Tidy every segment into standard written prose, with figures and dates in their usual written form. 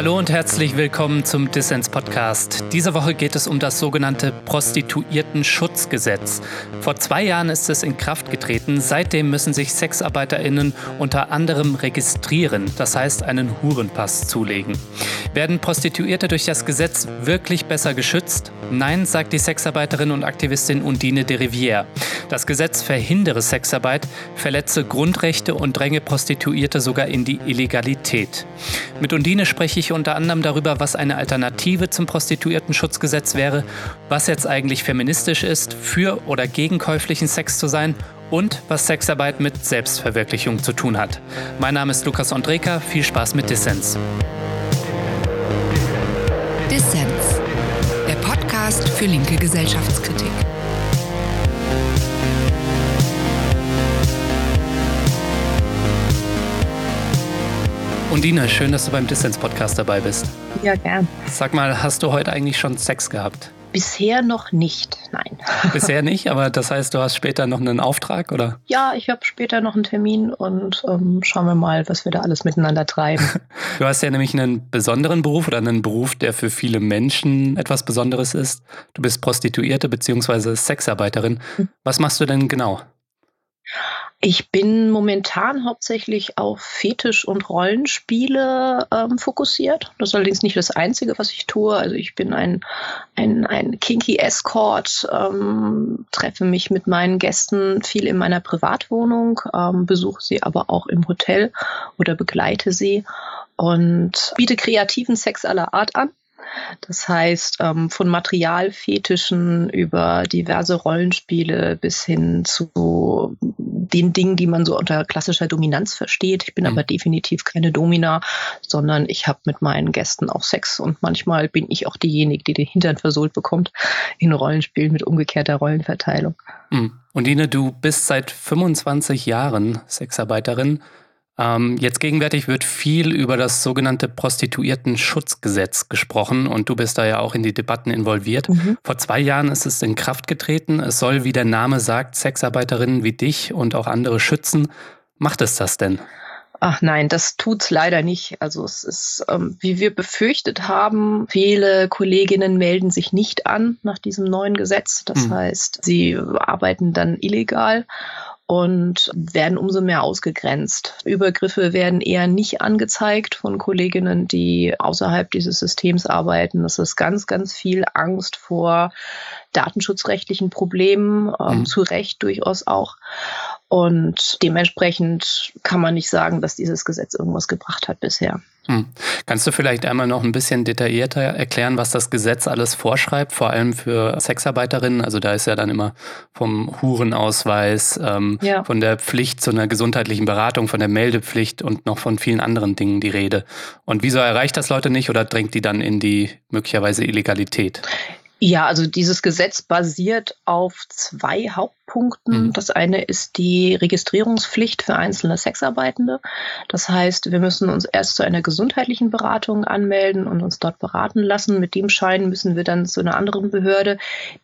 Hallo und herzlich willkommen zum Dissens-Podcast. Diese Woche geht es um das sogenannte Prostituiertenschutzgesetz. Vor 2 Jahren ist es in Kraft getreten. Seitdem müssen sich SexarbeiterInnen unter anderem registrieren, das heißt einen Hurenpass zulegen. Werden Prostituierte durch das Gesetz wirklich besser geschützt? Nein, sagt die Sexarbeiterin und Aktivistin Undine de Rivière. Das Gesetz verhindere Sexarbeit, verletze Grundrechte und dränge Prostituierte sogar in die Illegalität. Mit Undine spreche ich unter anderem darüber, was eine Alternative zum Prostituiertenschutzgesetz wäre, was jetzt eigentlich feministisch ist, für oder gegen käuflichen Sex zu sein und was Sexarbeit mit Selbstverwirklichung zu tun hat. Mein Name ist Lukas Ondreka, viel Spaß mit Dissens. Dissens, der Podcast für linke Gesellschaftskritik. Undine, schön, dass du beim Dissens-Podcast dabei bist. Ja, gern. Sag mal, hast du heute eigentlich schon Sex gehabt? Bisher noch nicht, nein. Bisher nicht, aber das heißt, du hast später noch einen Auftrag, oder? Ja, ich habe später noch einen Termin und schauen wir mal, was wir da alles miteinander treiben. Du hast ja nämlich einen besonderen Beruf oder einen Beruf, der für viele Menschen etwas Besonderes ist. Du bist Prostituierte bzw. Sexarbeiterin. Was machst du denn genau? Ich bin momentan hauptsächlich auf Fetisch- und Rollenspiele fokussiert. Das ist allerdings nicht das Einzige, was ich tue. Also ich bin ein kinky Escort, treffe mich mit meinen Gästen viel in meiner Privatwohnung, besuche sie aber auch im Hotel oder begleite sie und biete kreativen Sex aller Art an. Das heißt, von Materialfetischen über diverse Rollenspiele bis hin zu den Dingen, die man so unter klassischer Dominanz versteht. Ich bin aber definitiv keine Domina, sondern ich habe mit meinen Gästen auch Sex und manchmal bin ich auch diejenige, die den Hintern versohlt bekommt in Rollenspielen mit umgekehrter Rollenverteilung. Undine, du bist seit 25 Jahren Sexarbeiterin. Jetzt gegenwärtig wird viel über das sogenannte Prostituiertenschutzgesetz gesprochen und du bist da ja auch in die Debatten involviert. Vor 2 Jahren ist es in Kraft getreten. Es soll, wie der Name sagt, Sexarbeiterinnen wie dich und auch andere schützen. Macht es das denn? Ach nein, das tut's leider nicht. Also es ist, wie wir befürchtet haben, viele Kolleginnen melden sich nicht an nach diesem neuen Gesetz. Das heißt, sie arbeiten dann illegal und werden umso mehr ausgegrenzt. Übergriffe werden eher nicht angezeigt von Kolleginnen, die außerhalb dieses Systems arbeiten. Es ist ganz, ganz viel Angst vor datenschutzrechtlichen Problemen, zu Recht durchaus auch. Und dementsprechend kann man nicht sagen, dass dieses Gesetz irgendwas gebracht hat bisher. Kannst du vielleicht einmal noch ein bisschen detaillierter erklären, was das Gesetz alles vorschreibt, vor allem für Sexarbeiterinnen? Also da ist ja dann immer vom Hurenausweis, von der Pflicht zu einer gesundheitlichen Beratung, von der Meldepflicht und noch von vielen anderen Dingen die Rede. Und wieso erreicht das Leute nicht oder drängt die dann in die möglicherweise Illegalität? Ja, also dieses Gesetz basiert auf 2 Hauptpunkten. Das eine ist die Registrierungspflicht für einzelne Sexarbeitende. Das heißt, wir müssen uns erst zu einer gesundheitlichen Beratung anmelden und uns dort beraten lassen. Mit dem Schein müssen wir dann zu einer anderen Behörde,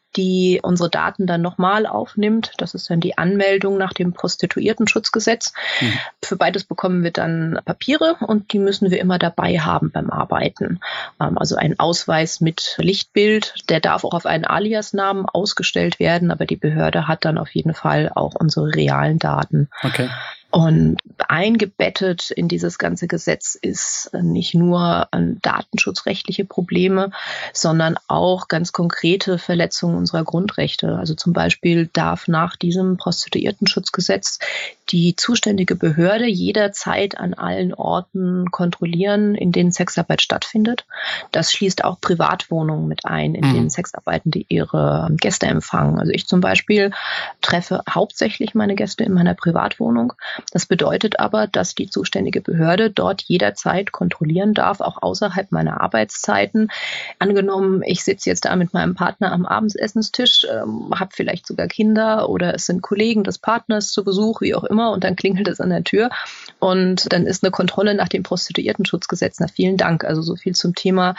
die unsere Daten dann nochmal aufnimmt. Das ist dann die Anmeldung nach dem Prostituiertenschutzgesetz. Für beides bekommen wir dann Papiere und die müssen wir immer dabei haben beim Arbeiten. Also ein Ausweis mit Lichtbild, der darf auch auf einen Aliasnamen ausgestellt werden, aber die Behörde hat dann auf jeden Fall auch unsere realen Daten. Okay. Und eingebettet in dieses ganze Gesetz ist nicht nur datenschutzrechtliche Probleme, sondern auch ganz konkrete Verletzungen unserer Grundrechte. Also zum Beispiel darf nach diesem Prostituiertenschutzgesetz die zuständige Behörde jederzeit an allen Orten kontrollieren, in denen Sexarbeit stattfindet. Das schließt auch Privatwohnungen mit ein, in denen Sexarbeitende ihre Gäste empfangen. Also ich zum Beispiel treffe hauptsächlich meine Gäste in meiner Privatwohnung. Das bedeutet aber, dass die zuständige Behörde dort jederzeit kontrollieren darf, auch außerhalb meiner Arbeitszeiten. Angenommen, ich sitze jetzt da mit meinem Partner am Abendessenstisch, habe vielleicht sogar Kinder oder es sind Kollegen des Partners zu Besuch, wie auch immer, und dann klingelt es an der Tür und dann ist eine Kontrolle nach dem Prostituiertenschutzgesetz. Na, vielen Dank. Also so viel zum Thema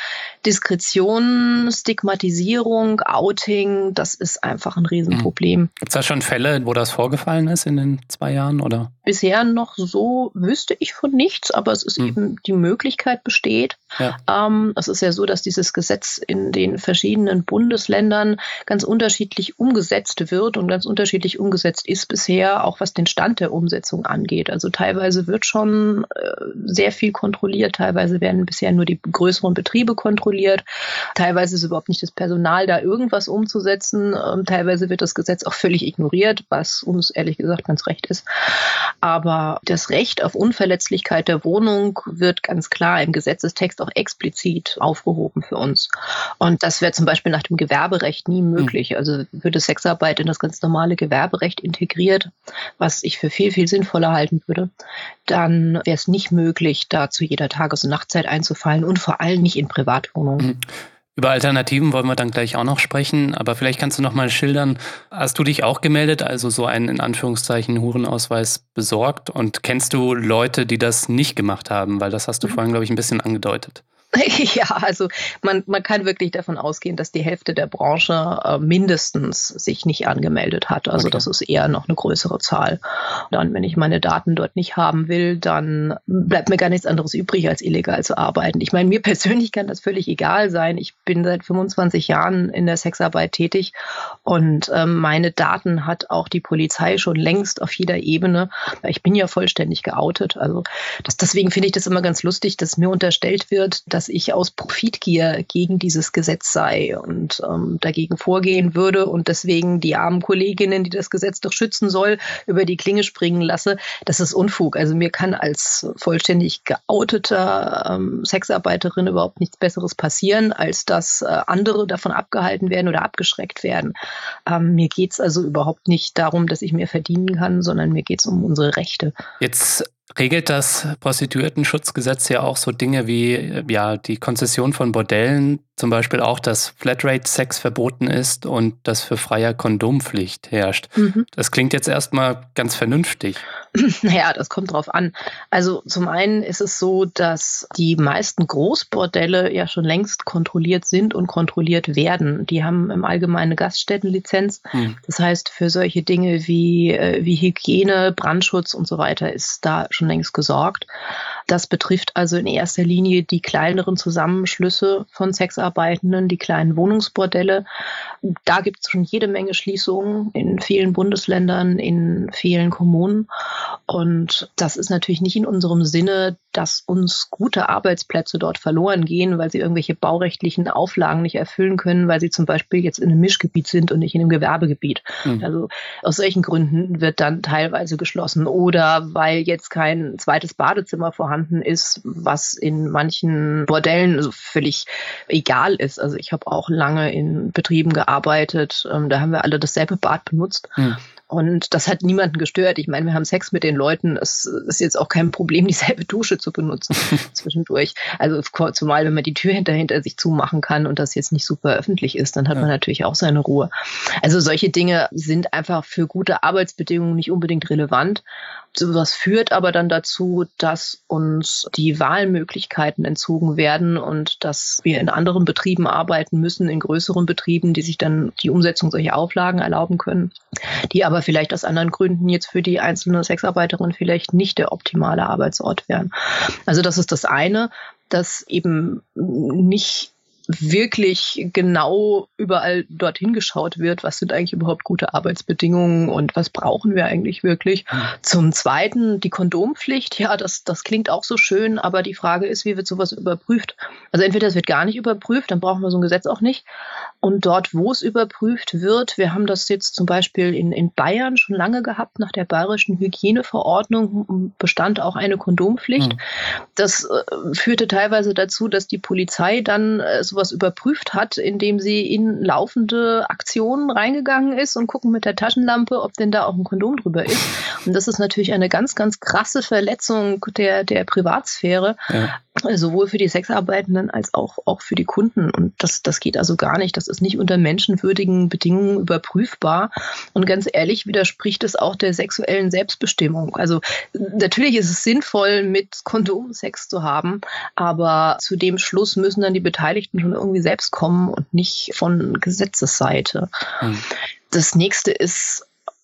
Diskretion, Stigmatisierung, Outing. Das ist einfach ein Riesenproblem. Gibt es da schon Fälle, wo das vorgefallen ist in den 2 Jahren, oder? bisher noch so, wüsste ich von nichts, aber es ist eben, die Möglichkeit besteht. Ja. Es ist ja so, dass dieses Gesetz in den verschiedenen Bundesländern ganz unterschiedlich umgesetzt wird und ganz unterschiedlich umgesetzt ist bisher, auch was den Stand der Umsetzung angeht. Also teilweise wird schon sehr viel kontrolliert, teilweise werden bisher nur die größeren Betriebe kontrolliert, teilweise ist überhaupt nicht das Personal da, irgendwas umzusetzen, teilweise wird das Gesetz auch völlig ignoriert, was uns ehrlich gesagt ganz recht ist. Aber das Recht auf Unverletzlichkeit der Wohnung wird ganz klar im Gesetzestext auch explizit aufgehoben für uns. Und das wäre zum Beispiel nach dem Gewerberecht nie möglich. Also würde Sexarbeit in das ganz normale Gewerberecht integriert, was ich für viel, viel sinnvoller halten würde, dann wäre es nicht möglich, da zu jeder Tages- und Nachtzeit einzufallen und vor allem nicht in Privatwohnungen. Über Alternativen wollen wir dann gleich auch noch sprechen, aber vielleicht kannst du noch mal schildern, hast du dich auch gemeldet, also so einen in Anführungszeichen Hurenausweis besorgt, und kennst du Leute, die das nicht gemacht haben, weil das hast du vorhin, glaube ich, ein bisschen angedeutet. Ja, also man kann wirklich davon ausgehen, dass die Hälfte der Branche mindestens sich nicht angemeldet hat. Also okay. Das ist eher noch eine größere Zahl. Dann, wenn ich meine Daten dort nicht haben will, dann bleibt mir gar nichts anderes übrig, als illegal zu arbeiten. Ich meine, mir persönlich kann das völlig egal sein. Ich bin seit 25 Jahren in der Sexarbeit tätig und meine Daten hat auch die Polizei schon längst auf jeder Ebene. Ich bin ja vollständig geoutet. Also deswegen finde ich das immer ganz lustig, dass mir unterstellt wird, dass ich aus Profitgier gegen dieses Gesetz sei und dagegen vorgehen würde und deswegen die armen Kolleginnen, die das Gesetz doch schützen soll, über die Klinge springen lasse. Das ist Unfug. Also mir kann als vollständig geouteter Sexarbeiterin überhaupt nichts Besseres passieren, als dass andere davon abgehalten werden oder abgeschreckt werden. Mir geht es also überhaupt nicht darum, dass ich mehr verdienen kann, sondern mir geht es um unsere Rechte. Jetzt regelt das Prostituiertenschutzgesetz ja auch so Dinge wie die Konzession von Bordellen, zum Beispiel auch, dass Flatrate-Sex verboten ist und dass für Freier Kondompflicht herrscht. Das klingt jetzt erstmal ganz vernünftig. Naja, das kommt drauf an. Also zum einen ist es so, dass die meisten Großbordelle ja schon längst kontrolliert sind und kontrolliert werden. Die haben im Allgemeinen eine Gaststättenlizenz. Das heißt, für solche Dinge wie Hygiene, Brandschutz und so weiter ist da schon längst gesorgt. Das betrifft also in erster Linie die kleineren Zusammenschlüsse von Sexarbeitenden, die kleinen Wohnungsbordelle. Da gibt es schon jede Menge Schließungen in vielen Bundesländern, in vielen Kommunen. Und das ist natürlich nicht in unserem Sinne, dass uns gute Arbeitsplätze dort verloren gehen, weil sie irgendwelche baurechtlichen Auflagen nicht erfüllen können, weil sie zum Beispiel jetzt in einem Mischgebiet sind und nicht in einem Gewerbegebiet. Also aus solchen Gründen wird dann teilweise geschlossen oder weil jetzt kein zweites Badezimmer vorhanden ist, was in manchen Bordellen also völlig egal ist. Also ich habe auch lange in Betrieben gearbeitet, da haben wir alle dasselbe Bad benutzt. Und das hat niemanden gestört. Ich meine, wir haben Sex mit den Leuten. Es ist jetzt auch kein Problem, dieselbe Dusche zu benutzen zwischendurch. Also zumal, wenn man die Tür hinter sich zumachen kann und das jetzt nicht super öffentlich ist, dann hat man natürlich auch seine Ruhe. Also solche Dinge sind einfach für gute Arbeitsbedingungen nicht unbedingt relevant. Sowas führt aber dann dazu, dass uns die Wahlmöglichkeiten entzogen werden und dass wir in anderen Betrieben arbeiten müssen, in größeren Betrieben, die sich dann die Umsetzung solcher Auflagen erlauben können, die aber vielleicht aus anderen Gründen jetzt für die einzelne Sexarbeiterin vielleicht nicht der optimale Arbeitsort wären. Also das ist das eine, dass eben nicht wirklich genau überall dorthin geschaut wird, was sind eigentlich überhaupt gute Arbeitsbedingungen und was brauchen wir eigentlich wirklich. Zum Zweiten, die Kondompflicht, ja, das klingt auch so schön, aber die Frage ist, wie wird sowas überprüft? Also entweder es wird gar nicht überprüft, dann brauchen wir so ein Gesetz auch nicht. Und dort, wo es überprüft wird, wir haben das jetzt zum Beispiel in Bayern schon lange gehabt, nach der bayerischen Hygieneverordnung bestand auch eine Kondompflicht. Das führte teilweise dazu, dass die Polizei dann sowas überprüft hat, indem sie in laufende Aktionen reingegangen ist und gucken mit der Taschenlampe, ob denn da auch ein Kondom drüber ist. Und das ist natürlich eine ganz, ganz krasse Verletzung der Privatsphäre, sowohl für die Sexarbeitenden als auch für die Kunden. Und das geht also gar nicht. Das ist nicht unter menschenwürdigen Bedingungen überprüfbar. Und ganz ehrlich widerspricht es auch der sexuellen Selbstbestimmung. Also natürlich ist es sinnvoll, mit Kondom Sex zu haben, aber zu dem Schluss müssen dann die Beteiligten schon irgendwie selbst kommen und nicht von Gesetzesseite. Das nächste ist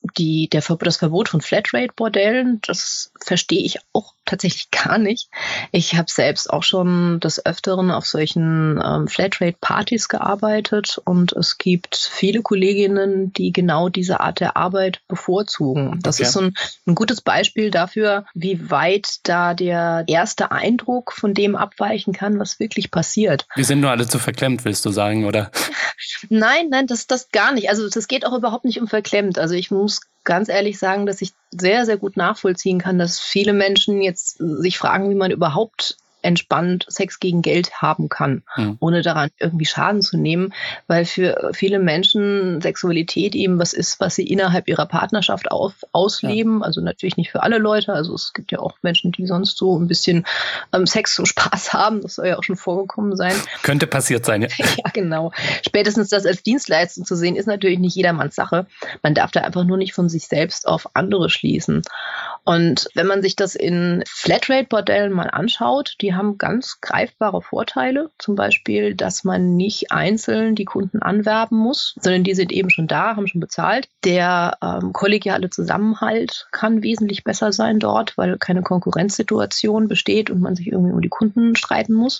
das Verbot von Flatrate-Bordellen, das verstehe ich auch tatsächlich gar nicht. Ich habe selbst auch schon des Öfteren auf solchen Flatrate-Partys gearbeitet und es gibt viele Kolleginnen, die genau diese Art der Arbeit bevorzugen. Das ist so ein gutes Beispiel dafür, wie weit da der erste Eindruck von dem abweichen kann, was wirklich passiert. Wir sind nur alle zu verklemmt, willst du sagen, oder? Nein, das gar nicht. Also das geht auch überhaupt nicht um verklemmt. Also ich muss ganz ehrlich sagen, dass ich sehr, sehr gut nachvollziehen kann, dass viele Menschen jetzt sich fragen, wie man überhaupt entspannt Sex gegen Geld haben kann, ohne daran irgendwie Schaden zu nehmen, weil für viele Menschen Sexualität eben was ist, was sie innerhalb ihrer Partnerschaft ausleben, also natürlich nicht für alle Leute, also es gibt ja auch Menschen, die sonst so ein bisschen Sex zum Spaß haben, das soll ja auch schon vorgekommen sein. Könnte passiert sein, ja. Ja, genau. Spätestens das als Dienstleistung zu sehen, ist natürlich nicht jedermanns Sache. Man darf da einfach nur nicht von sich selbst auf andere schließen. Und wenn man sich das in Flatrate-Bordellen mal anschaut, die haben ganz greifbare Vorteile. Zum Beispiel, dass man nicht einzeln die Kunden anwerben muss, sondern die sind eben schon da, haben schon bezahlt. Der kollegiale Zusammenhalt kann wesentlich besser sein dort, weil keine Konkurrenzsituation besteht und man sich irgendwie um die Kunden streiten muss.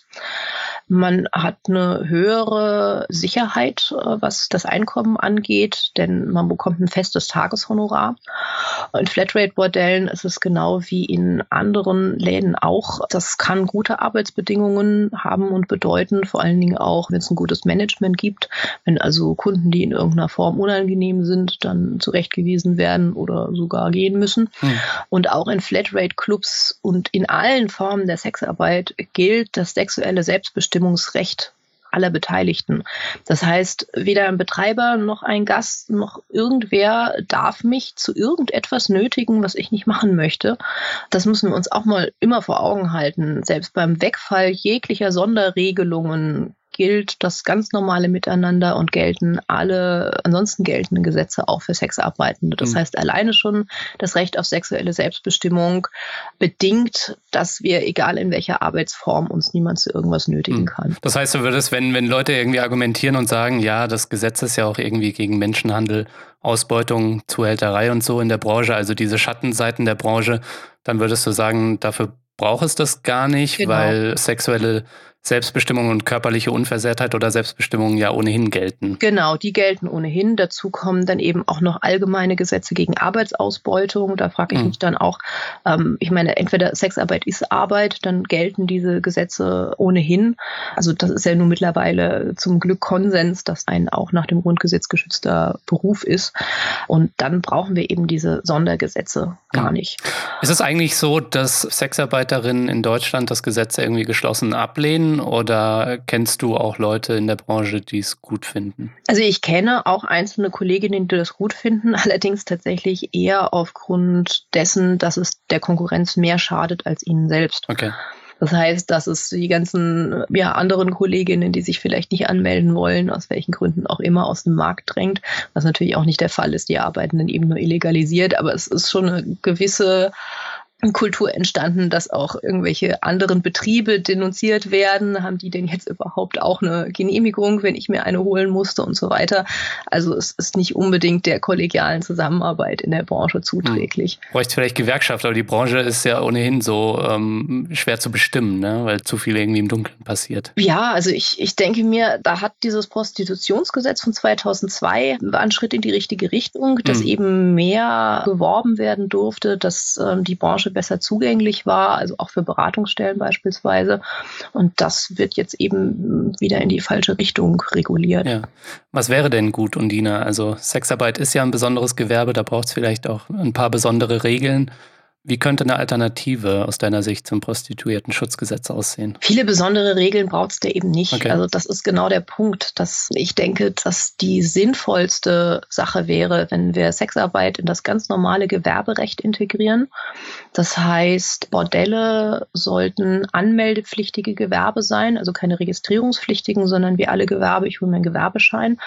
Man hat eine höhere Sicherheit, was das Einkommen angeht, denn man bekommt ein festes Tageshonorar. In Flatrate-Bordellen ist es genau wie in anderen Läden auch. Das kann gute Arbeitsbedingungen haben und bedeuten, vor allen Dingen auch, wenn es ein gutes Management gibt, wenn also Kunden, die in irgendeiner Form unangenehm sind, dann zurechtgewiesen werden oder sogar gehen müssen. Und auch in Flatrate-Clubs und in allen Formen der Sexarbeit gilt das sexuelle Selbstbestimmungsrecht aller Beteiligten. Das heißt, weder ein Betreiber noch ein Gast noch irgendwer darf mich zu irgendetwas nötigen, was ich nicht machen möchte. Das müssen wir uns auch mal immer vor Augen halten. Selbst beim Wegfall jeglicher Sonderregelungen gilt das ganz normale Miteinander und gelten alle ansonsten geltenden Gesetze auch für Sexarbeitende. Das heißt, alleine schon das Recht auf sexuelle Selbstbestimmung bedingt, dass wir, egal in welcher Arbeitsform, uns niemand zu irgendwas nötigen kann. Das heißt, du würdest, wenn Leute irgendwie argumentieren und sagen, ja, das Gesetz ist ja auch irgendwie gegen Menschenhandel, Ausbeutung, Zuhälterei und so in der Branche, also diese Schattenseiten der Branche, dann würdest du sagen, dafür braucht es das gar nicht, weil sexuelle Selbstbestimmung und körperliche Unversehrtheit oder Selbstbestimmung ja ohnehin gelten. Genau, die gelten ohnehin. Dazu kommen dann eben auch noch allgemeine Gesetze gegen Arbeitsausbeutung. Da frage ich mich dann auch, ich meine, entweder Sexarbeit ist Arbeit, dann gelten diese Gesetze ohnehin. Also das ist ja nun mittlerweile zum Glück Konsens, dass ein auch nach dem Grundgesetz geschützter Beruf ist. Und dann brauchen wir eben diese Sondergesetze gar nicht. Ist es eigentlich so, dass Sexarbeiterinnen in Deutschland das Gesetz irgendwie geschlossen ablehnen? Oder kennst du auch Leute in der Branche, die es gut finden? Also ich kenne auch einzelne Kolleginnen, die das gut finden, allerdings tatsächlich eher aufgrund dessen, dass es der Konkurrenz mehr schadet als ihnen selbst. Okay. Das heißt, dass es die ganzen anderen Kolleginnen, die sich vielleicht nicht anmelden wollen, aus welchen Gründen auch immer, aus dem Markt drängt, was natürlich auch nicht der Fall ist. Die arbeiten dann eben nur illegalisiert, aber es ist schon eine gewisse Kultur entstanden, dass auch irgendwelche anderen Betriebe denunziert werden. Haben die denn jetzt überhaupt auch eine Genehmigung, wenn ich mir eine holen musste und so weiter? Also es ist nicht unbedingt der kollegialen Zusammenarbeit in der Branche zuträglich. Bräuchte vielleicht Gewerkschaft, aber die Branche ist ja ohnehin so schwer zu bestimmen, ne? Weil zu viel irgendwie im Dunkeln passiert. Ja, also ich denke mir, da hat dieses Prostitutionsgesetz von 2002 war ein Schritt in die richtige Richtung, dass eben mehr geworben werden durfte, dass die Branche besser zugänglich war, also auch für Beratungsstellen beispielsweise. Und das wird jetzt eben wieder in die falsche Richtung reguliert. Ja. Was wäre denn gut, Undina? Also Sexarbeit ist ja ein besonderes Gewerbe, da braucht es vielleicht auch ein paar besondere Regeln. Wie könnte eine Alternative aus deiner Sicht zum Prostituiertenschutzgesetz aussehen? Viele besondere Regeln braucht es da eben nicht. Okay. Also das ist genau der Punkt, dass ich denke, dass die sinnvollste Sache wäre, wenn wir Sexarbeit in das ganz normale Gewerberecht integrieren. Das heißt, Bordelle sollten anmeldepflichtige Gewerbe sein, also keine registrierungspflichtigen, sondern wie alle Gewerbe, ich hole mir einen Gewerbeschein.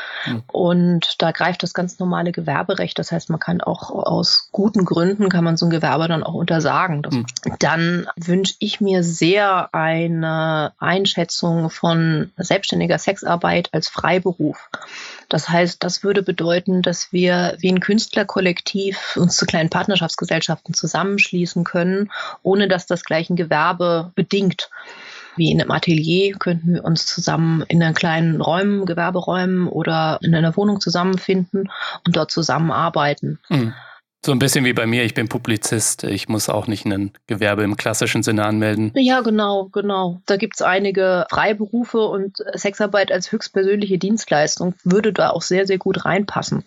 Und da greift das ganz normale Gewerberecht. Das heißt, man kann auch aus guten Gründen, kann man so ein Gewerbe dann auch untersagen. Dann wünsche ich mir sehr eine Einschätzung von selbstständiger Sexarbeit als Freiberuf. Das heißt, das würde bedeuten, dass wir wie ein Künstlerkollektiv uns zu kleinen Partnerschaftsgesellschaften zusammenschließen können, ohne dass das gleich ein Gewerbe bedingt. Wie in einem Atelier könnten wir uns zusammen in einen kleinen Räumen, Gewerberäumen oder in einer Wohnung zusammenfinden und dort zusammenarbeiten. So ein bisschen wie bei mir, ich bin Publizist, ich muss auch nicht ein Gewerbe im klassischen Sinne anmelden. Ja, genau. Da gibt es einige Freiberufe und Sexarbeit als höchstpersönliche Dienstleistung würde da auch sehr, sehr gut reinpassen.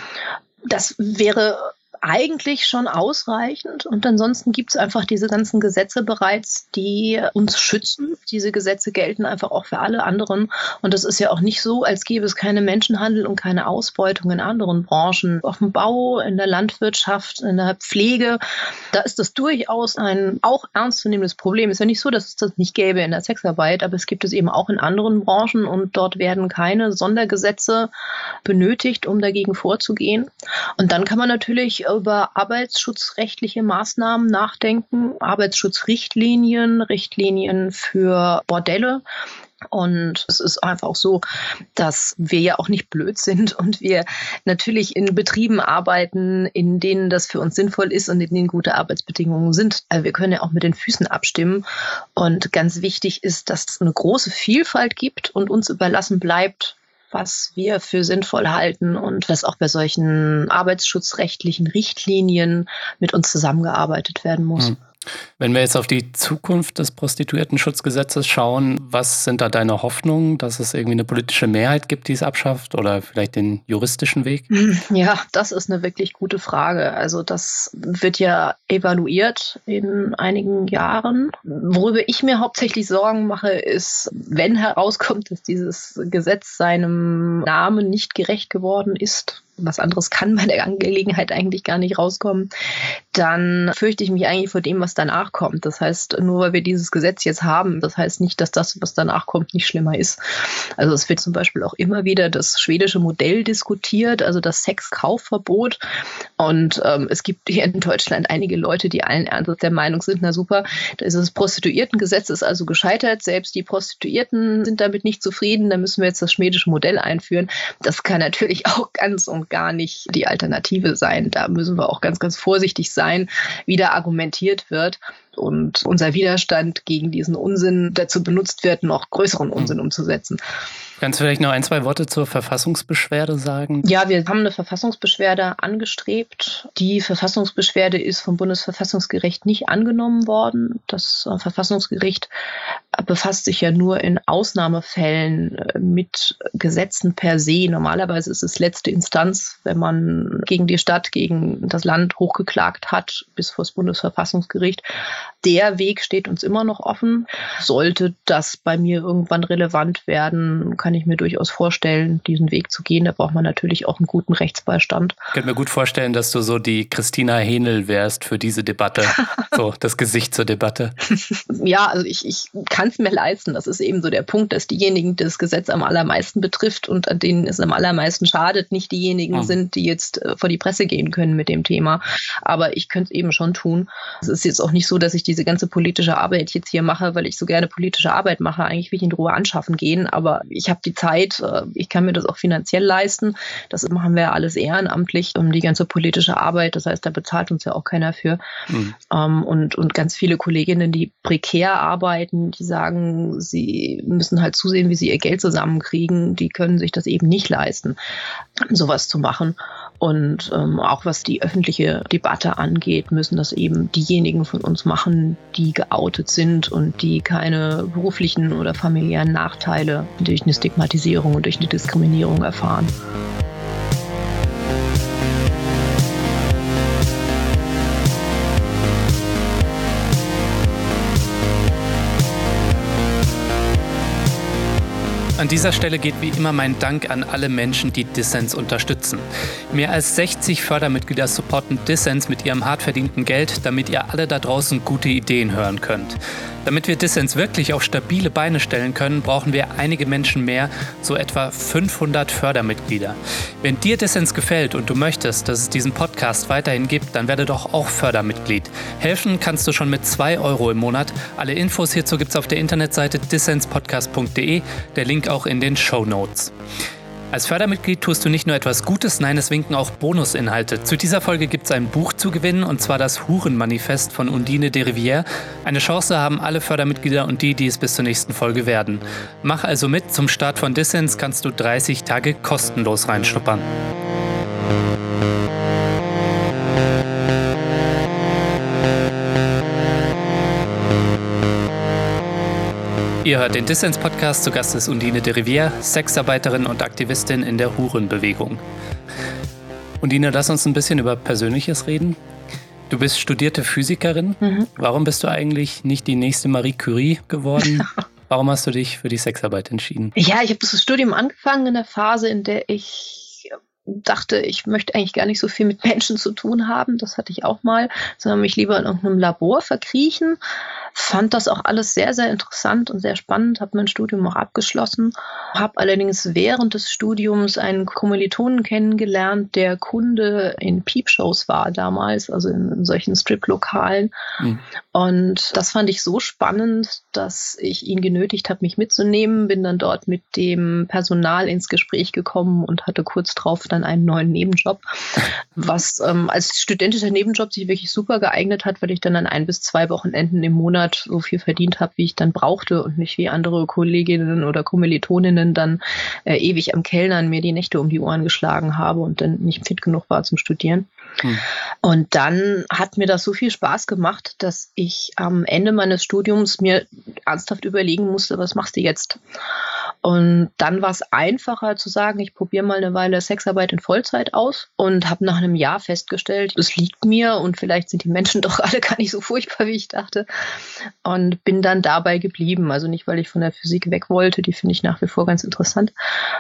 Das wäre eigentlich schon ausreichend. Und ansonsten gibt es einfach diese ganzen Gesetze bereits, die uns schützen. Diese Gesetze gelten einfach auch für alle anderen. Und das ist ja auch nicht so, als gäbe es keine Menschenhandel und keine Ausbeutung in anderen Branchen. Auf dem Bau, in der Landwirtschaft, in der Pflege, da ist das durchaus ein auch ernstzunehmendes Problem. Es ist ja nicht so, dass es das nicht gäbe in der Sexarbeit, aber es gibt es eben auch in anderen Branchen und dort werden keine Sondergesetze benötigt, um dagegen vorzugehen. Und dann kann man natürlich über arbeitsschutzrechtliche Maßnahmen nachdenken, Arbeitsschutzrichtlinien, Richtlinien für Bordelle. Und es ist einfach auch so, dass wir ja auch nicht blöd sind und wir natürlich in Betrieben arbeiten, in denen das für uns sinnvoll ist und in denen gute Arbeitsbedingungen sind. Also wir können ja auch mit den Füßen abstimmen. Und ganz wichtig ist, dass es eine große Vielfalt gibt und uns überlassen bleibt, was wir für sinnvoll halten und was auch bei solchen arbeitsschutzrechtlichen Richtlinien mit uns zusammengearbeitet werden muss. Wenn wir jetzt auf die Zukunft des Prostituiertenschutzgesetzes schauen, was sind da deine Hoffnungen, dass es irgendwie eine politische Mehrheit gibt, die es abschafft oder vielleicht den juristischen Weg? Ja, das ist eine wirklich gute Frage. Also das wird ja evaluiert in einigen Jahren. Worüber ich mir hauptsächlich Sorgen mache, ist, wenn herauskommt, dass dieses Gesetz seinem Namen nicht gerecht geworden ist, was anderes kann bei der Angelegenheit eigentlich gar nicht rauskommen, dann fürchte ich mich eigentlich vor dem, was danach kommt. Das heißt, nur weil wir dieses Gesetz jetzt haben, das heißt nicht, dass das, was danach kommt, nicht schlimmer ist. Also es wird zum Beispiel auch immer wieder das schwedische Modell diskutiert, also das Sexkaufverbot. Und es gibt hier in Deutschland einige Leute, die allen Ernstes der Meinung sind, na super, das Prostituiertengesetz ist also gescheitert, selbst die Prostituierten sind damit nicht zufrieden, da müssen wir jetzt das schwedische Modell einführen. Das kann natürlich auch ganz und gar nicht die Alternative sein. Da müssen wir auch ganz, ganz vorsichtig sein, wie da argumentiert wird und unser Widerstand gegen diesen Unsinn dazu benutzt wird, noch größeren Unsinn umzusetzen. Kannst du vielleicht noch 1-2 Worte zur Verfassungsbeschwerde sagen? Ja, wir haben eine Verfassungsbeschwerde angestrebt. Die Verfassungsbeschwerde ist vom Bundesverfassungsgericht nicht angenommen worden. Das Verfassungsgericht befasst sich ja nur in Ausnahmefällen mit Gesetzen per se. Normalerweise ist es letzte Instanz, wenn man gegen die Stadt, gegen das Land hochgeklagt hat, bis vor das Bundesverfassungsgericht. Der Weg steht uns immer noch offen. Sollte das bei mir irgendwann relevant werden, kann ich mir durchaus vorstellen, diesen Weg zu gehen. Da braucht man natürlich auch einen guten Rechtsbeistand. Ich könnte mir gut vorstellen, dass du so die Christina Hähnel wärst für diese Debatte. So das Gesicht zur Debatte. Ja, also ich kann es mir leisten. Das ist eben so der Punkt, dass diejenigen, die das Gesetz am allermeisten betrifft und an denen es am allermeisten schadet, nicht diejenigen sind, die jetzt vor die Presse gehen können mit dem Thema. Aber ich könnte es eben schon tun. Es ist jetzt auch nicht so, dass ich diese ganze politische Arbeit jetzt hier mache, weil ich so gerne politische Arbeit mache. Eigentlich will ich in Ruhe anschaffen gehen, aber ich habe die Zeit, ich kann mir das auch finanziell leisten. Das machen wir alles ehrenamtlich, die ganze politische Arbeit. Das heißt, da bezahlt uns ja auch keiner für. Und ganz viele Kolleginnen, die prekär arbeiten, die sagen, sie müssen halt zusehen, wie sie ihr Geld zusammenkriegen. Die können sich das eben nicht leisten, sowas zu machen. Und auch was die öffentliche Debatte angeht, müssen das eben diejenigen von uns machen, die geoutet sind und die keine beruflichen oder familiären Nachteile durch eine Stigmatisierung und durch eine Diskriminierung erfahren. An dieser Stelle geht wie immer mein Dank an alle Menschen, die Dissens unterstützen. Mehr als 60 Fördermitglieder supporten Dissens mit ihrem hart verdienten Geld, damit ihr alle da draußen gute Ideen hören könnt. Damit wir Dissens wirklich auf stabile Beine stellen können, brauchen wir einige Menschen mehr, so etwa 500 Fördermitglieder. Wenn dir Dissens gefällt und du möchtest, dass es diesen Podcast weiterhin gibt, dann werde doch auch Fördermitglied. Helfen kannst du schon mit 2 € im Monat. Alle Infos hierzu gibt's auf der Internetseite dissenspodcast.de, der Link auch in den Shownotes. Als Fördermitglied tust du nicht nur etwas Gutes, nein, es winken auch Bonusinhalte. Zu dieser Folge gibt es ein Buch zu gewinnen, und zwar das Hurenmanifest von Undine de Rivière. Eine Chance haben alle Fördermitglieder und die es bis zur nächsten Folge werden. Mach also mit, zum Start von Dissens kannst du 30 Tage kostenlos reinschnuppern. Ihr hört den Dissens-Podcast, zu Gast ist Undine de Rivière, Sexarbeiterin und Aktivistin in der Hurenbewegung. Undine, lass uns ein bisschen über Persönliches reden. Du bist studierte Physikerin. Warum bist du eigentlich nicht die nächste Marie Curie geworden? Warum hast du dich für die Sexarbeit entschieden? Ja, ich habe das Studium angefangen in der Phase, in der ich dachte, ich möchte eigentlich gar nicht so viel mit Menschen zu tun haben. Das hatte ich auch mal, sondern mich lieber in irgendeinem Labor verkriechen. Fand das auch alles sehr, sehr interessant und sehr spannend, habe mein Studium auch abgeschlossen, habe allerdings während des Studiums einen Kommilitonen kennengelernt, der Kunde in Peepshows war damals, also in solchen Strip-Lokalen. Und das fand ich so spannend, dass ich ihn genötigt habe, mich mitzunehmen, bin dann dort mit dem Personal ins Gespräch gekommen und hatte kurz drauf dann einen neuen Nebenjob, was als studentischer Nebenjob sich wirklich super geeignet hat, weil ich dann an 1 bis 2 Wochenenden im Monat so viel verdient habe, wie ich dann brauchte und nicht wie andere Kolleginnen oder Kommilitoninnen dann ewig am Kellnern mir die Nächte um die Ohren geschlagen habe und dann nicht fit genug war zum Studieren. Und dann hat mir das so viel Spaß gemacht, dass ich am Ende meines Studiums mir ernsthaft überlegen musste, was machst du jetzt? Und dann war es einfacher zu sagen, ich probiere mal eine Weile Sexarbeit in Vollzeit aus und habe nach einem Jahr festgestellt, es liegt mir und vielleicht sind die Menschen doch alle gar nicht so furchtbar, wie ich dachte. Und bin dann dabei geblieben. Also nicht, weil ich von der Physik weg wollte, die finde ich nach wie vor ganz interessant,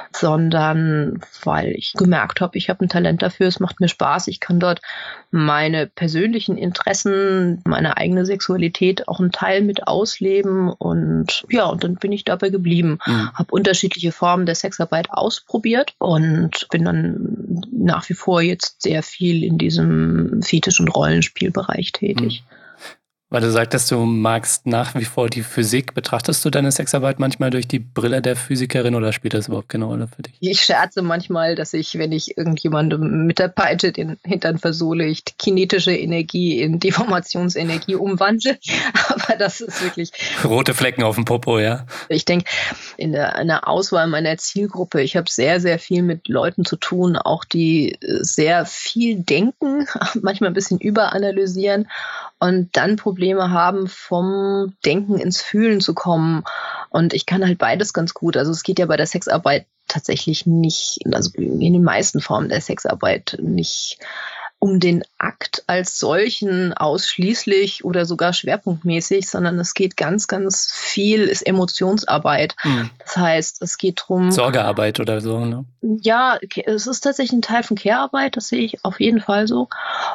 sondern weil ich gemerkt habe, ich habe ein Talent dafür, es macht mir Spaß, ich kann dort meine persönlichen Interessen, meine eigene Sexualität auch einen Teil mit ausleben und ja, und dann bin ich dabei geblieben. Habe unterschiedliche Formen der Sexarbeit ausprobiert und bin dann nach wie vor jetzt sehr viel in diesem Fetisch- und Rollenspielbereich tätig. Weil du sagtest, du magst nach wie vor die Physik. Betrachtest du deine Sexarbeit manchmal durch die Brille der Physikerin oder spielt das überhaupt keine Rolle für dich? Ich scherze manchmal, dass ich, wenn ich irgendjemandem mit der Peitsche den Hintern versohle, ich kinetische Energie in Deformationsenergie umwandle. Aber das ist wirklich... Rote Flecken auf dem Popo, ja? Ich denke, in der Auswahl meiner Zielgruppe, ich habe sehr, sehr viel mit Leuten zu tun, auch die sehr viel denken, manchmal ein bisschen überanalysieren und dann Probleme haben, vom Denken ins Fühlen zu kommen. Und ich kann halt beides ganz gut. Also es geht ja bei der Sexarbeit tatsächlich nicht, also in den meisten Formen der Sexarbeit nicht um den Akt als solchen ausschließlich oder sogar schwerpunktmäßig, sondern es geht ganz, ganz viel, ist Emotionsarbeit. Das heißt, es geht darum... Sorgearbeit oder so, ne? Ja, es ist tatsächlich ein Teil von Care-Arbeit, das sehe ich auf jeden Fall so.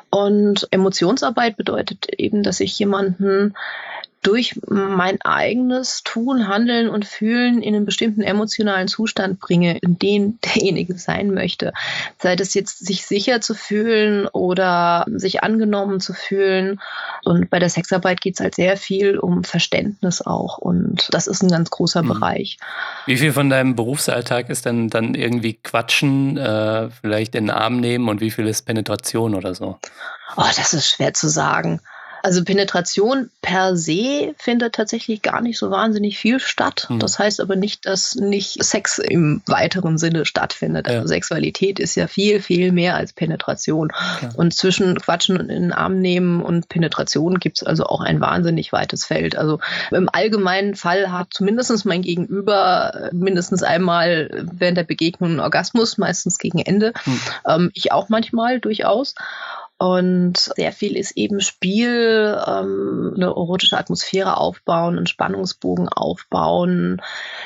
Und Emotionsarbeit bedeutet eben, dass ich jemanden durch mein eigenes Tun, Handeln und Fühlen in einen bestimmten emotionalen Zustand bringe, in den derjenige sein möchte. Sei das jetzt, sich sicher zu fühlen oder sich angenommen zu fühlen. Und bei der Sexarbeit geht es halt sehr viel um Verständnis auch. Und das ist ein ganz großer Bereich. Wie viel von deinem Berufsalltag ist denn dann irgendwie Quatschen, vielleicht in den Arm nehmen und wie viel ist Penetration oder so? Oh, das ist schwer zu sagen. Also Penetration per se findet tatsächlich gar nicht so wahnsinnig viel statt. Das heißt aber nicht, dass nicht Sex im weiteren Sinne stattfindet. Also Sexualität ist ja viel, viel mehr als Penetration. Ja. Und zwischen Quatschen und in den Arm nehmen und Penetration gibt es also auch ein wahnsinnig weites Feld. Also im allgemeinen Fall hat zumindest mein Gegenüber mindestens einmal während der Begegnung einen Orgasmus, meistens gegen Ende. Ich auch manchmal durchaus. Und sehr viel ist eben Spiel, eine erotische Atmosphäre aufbauen, einen Spannungsbogen aufbauen,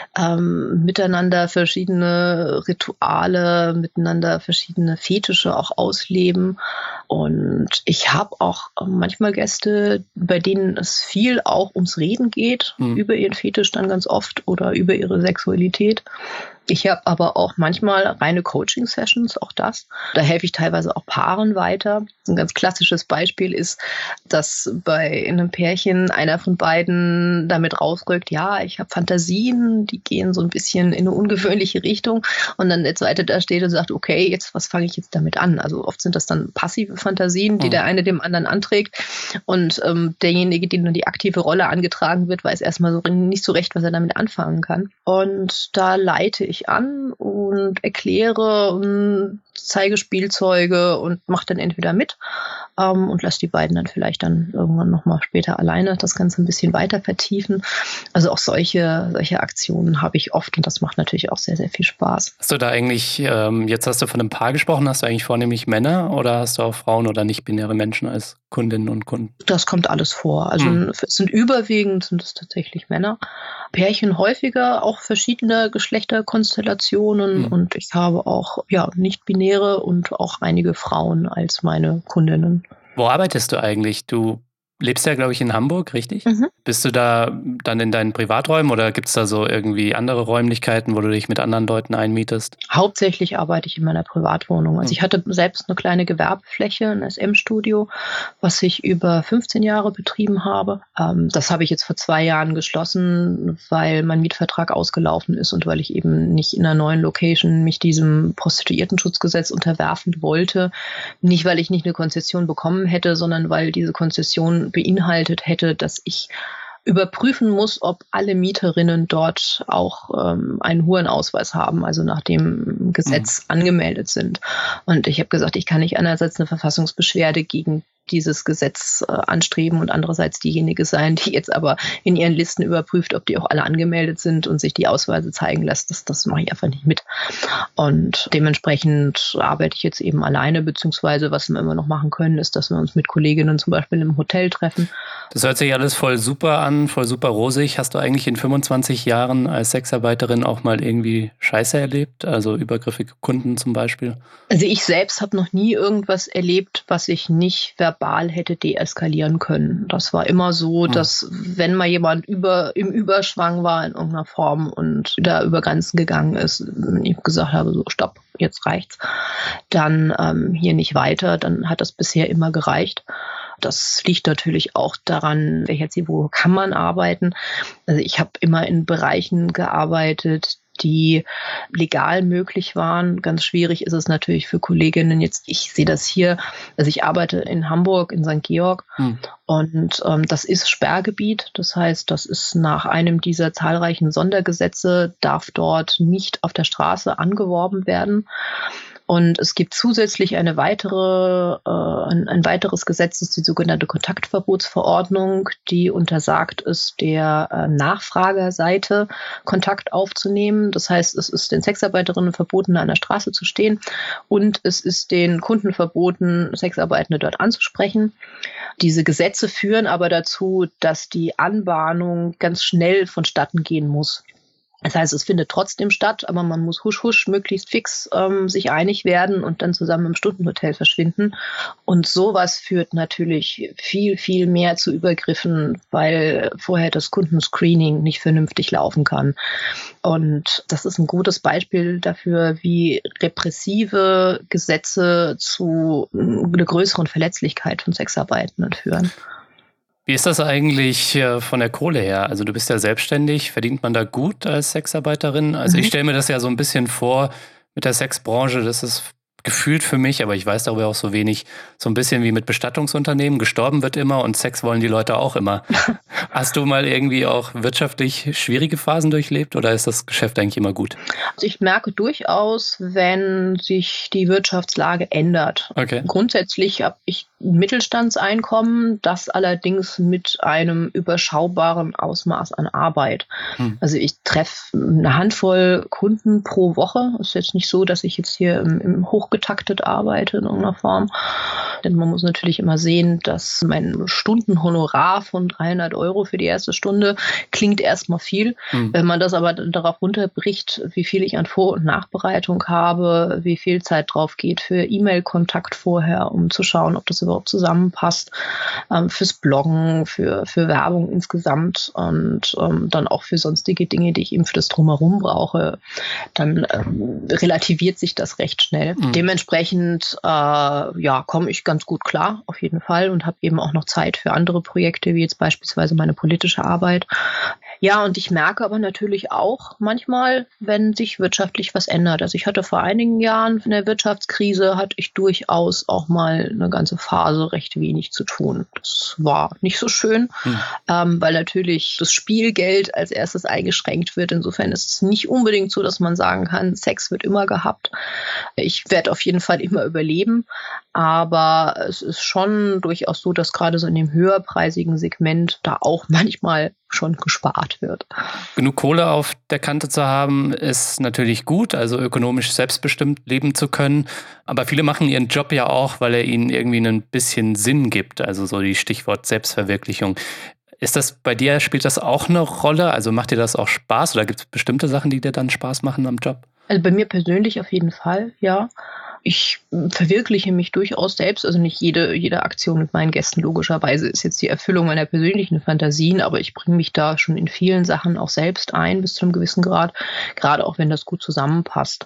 miteinander verschiedene Rituale, miteinander verschiedene Fetische auch ausleben. Und ich habe auch manchmal Gäste, bei denen es viel auch ums Reden geht, über ihren Fetisch dann ganz oft oder über ihre Sexualität. Ich habe aber auch manchmal reine Coaching-Sessions, auch das. Da helfe ich teilweise auch Paaren weiter. Ein ganz klassisches Beispiel ist, dass bei einem Pärchen einer von beiden damit rausrückt, ja, ich habe Fantasien, die gehen so ein bisschen in eine ungewöhnliche Richtung. Und dann der zweite da steht und sagt, okay, was fange ich jetzt damit an? Also oft sind das dann passive Fantasien, die der eine dem anderen anträgt. Und derjenige, dem dann die aktive Rolle angetragen wird, weiß erstmal so nicht so recht, was er damit anfangen kann. Und da leite ich an und erkläre und zeige Spielzeuge und mache dann entweder mit und lasse die beiden dann vielleicht dann irgendwann nochmal später alleine das Ganze ein bisschen weiter vertiefen. Also auch solche Aktionen habe ich oft und das macht natürlich auch sehr, sehr viel Spaß. Hast du da eigentlich, jetzt hast du von einem Paar gesprochen, hast du eigentlich vornehmlich Männer oder hast du auch Frauen oder nicht-binäre Menschen als Kundinnen und Kunden? Das kommt alles vor. Also es sind überwiegend tatsächlich Männer. Pärchen häufiger, auch verschiedene Geschlechterkonstellationen und ich habe auch nicht-binäre und auch einige Frauen als meine Kundinnen. Wo arbeitest du eigentlich? Du lebst ja, glaube ich, in Hamburg, richtig? Bist du da dann in deinen Privaträumen oder gibt es da so irgendwie andere Räumlichkeiten, wo du dich mit anderen Leuten einmietest? Hauptsächlich arbeite ich in meiner Privatwohnung. Also ich hatte selbst eine kleine Gewerbefläche, ein SM-Studio, was ich über 15 Jahre betrieben habe. Das habe ich jetzt vor 2 Jahren geschlossen, weil mein Mietvertrag ausgelaufen ist und weil ich eben nicht in einer neuen Location mich diesem Prostituiertenschutzgesetz unterwerfen wollte. Nicht, weil ich nicht eine Konzession bekommen hätte, sondern weil diese Konzession beinhaltet hätte, dass ich überprüfen muss, ob alle Mieterinnen dort auch einen Hurenausweis haben, also nach dem Gesetz angemeldet sind. Und ich habe gesagt, ich kann nicht einerseits eine Verfassungsbeschwerde gegen dieses Gesetz anstreben und andererseits diejenige sein, die jetzt aber in ihren Listen überprüft, ob die auch alle angemeldet sind und sich die Ausweise zeigen lässt. Das mache ich einfach nicht mit. Und dementsprechend arbeite ich jetzt eben alleine, beziehungsweise was wir immer noch machen können, ist, dass wir uns mit Kolleginnen zum Beispiel im Hotel treffen. Das hört sich alles voll super an, voll super rosig. Hast du eigentlich in 25 Jahren als Sexarbeiterin auch mal irgendwie Scheiße erlebt? Also übergriffige Kunden zum Beispiel? Also ich selbst habe noch nie irgendwas erlebt, was ich nicht verbal hätte deeskalieren können. Das war immer so, dass wenn mal jemand im Überschwang war in irgendeiner Form und da über Grenzen gegangen ist, ich gesagt habe, so stopp, jetzt reicht's, dann hier nicht weiter, dann hat das bisher immer gereicht. Das liegt natürlich auch daran, welches Niveau kann man arbeiten. Also ich habe immer in Bereichen gearbeitet, die legal möglich waren. Ganz schwierig ist es natürlich für Kolleginnen jetzt. Ich sehe das hier, also ich arbeite in Hamburg, in St. Georg und das ist Sperrgebiet. Das heißt, das ist nach einem dieser zahlreichen Sondergesetze, darf dort nicht auf der Straße angeworben werden. Und es gibt zusätzlich ein weiteres Gesetz, das ist die sogenannte Kontaktverbotsverordnung, die untersagt es, der Nachfragerseite Kontakt aufzunehmen. Das heißt, es ist den Sexarbeiterinnen verboten, an der Straße zu stehen und es ist den Kunden verboten, Sexarbeitende dort anzusprechen. Diese Gesetze führen aber dazu, dass die Anbahnung ganz schnell vonstatten gehen muss. Das heißt, es findet trotzdem statt, aber man muss husch möglichst fix sich einig werden und dann zusammen im Stundenhotel verschwinden. Und sowas führt natürlich viel, viel mehr zu Übergriffen, weil vorher das Kundenscreening nicht vernünftig laufen kann. Und das ist ein gutes Beispiel dafür, wie repressive Gesetze zu einer größeren Verletzlichkeit von Sexarbeitenden führen. Wie ist das eigentlich von der Kohle her? Also du bist ja selbstständig, verdient man da gut als Sexarbeiterin? Also ich stelle mir das ja so ein bisschen vor mit der Sexbranche, das ist gefühlt für mich, aber ich weiß darüber auch so wenig, so ein bisschen wie mit Bestattungsunternehmen, gestorben wird immer und Sex wollen die Leute auch immer. Hast du mal irgendwie auch wirtschaftlich schwierige Phasen durchlebt oder ist das Geschäft eigentlich immer gut? Also ich merke durchaus, wenn sich die Wirtschaftslage ändert. Okay. Grundsätzlich habe ich ein Mittelstandseinkommen, das allerdings mit einem überschaubaren Ausmaß an Arbeit. Also ich treffe eine Handvoll Kunden pro Woche. Es ist jetzt nicht so, dass ich jetzt hier im hochgetaktet arbeite in irgendeiner Form, Denn man muss natürlich immer sehen, dass mein Stundenhonorar von 300 € für die erste Stunde klingt erstmal viel. Wenn man das aber darauf runterbricht, wie viel ich an Vor- und Nachbereitung habe, wie viel Zeit drauf geht für E-Mail-Kontakt vorher, um zu schauen, ob das überhaupt zusammenpasst, fürs Bloggen, für Werbung insgesamt und dann auch für sonstige Dinge, die ich eben für das Drumherum brauche, dann relativiert sich das recht schnell. Dementsprechend komme ich ganz gut klar, auf jeden Fall, und habe eben auch noch Zeit für andere Projekte, wie jetzt beispielsweise meine politische Arbeit. Ja, und ich merke aber natürlich auch manchmal, wenn sich wirtschaftlich was ändert. Also ich hatte vor einigen Jahren in der Wirtschaftskrise, hatte ich durchaus auch mal eine ganze Phase recht wenig zu tun. Das war nicht so schön, weil natürlich das Spielgeld als erstes eingeschränkt wird. Insofern ist es nicht unbedingt so, dass man sagen kann, Sex wird immer gehabt. Ich werde auf jeden Fall immer überleben, aber es ist schon durchaus so, dass gerade so in dem höherpreisigen Segment da auch manchmal schon gespart wird. Genug Kohle auf der Kante zu haben, ist natürlich gut, also ökonomisch selbstbestimmt leben zu können. Aber viele machen ihren Job ja auch, weil er ihnen irgendwie ein bisschen Sinn gibt, also so die Stichwort Selbstverwirklichung. Ist das bei dir, spielt das auch eine Rolle? Also macht dir das auch Spaß oder gibt es bestimmte Sachen, die dir dann Spaß machen am Job? Also bei mir persönlich auf jeden Fall, ja. Ich verwirkliche mich durchaus selbst, also nicht jede Aktion mit meinen Gästen logischerweise ist jetzt die Erfüllung meiner persönlichen Fantasien, aber ich bringe mich da schon in vielen Sachen auch selbst ein, bis zu einem gewissen Grad, gerade auch wenn das gut zusammenpasst.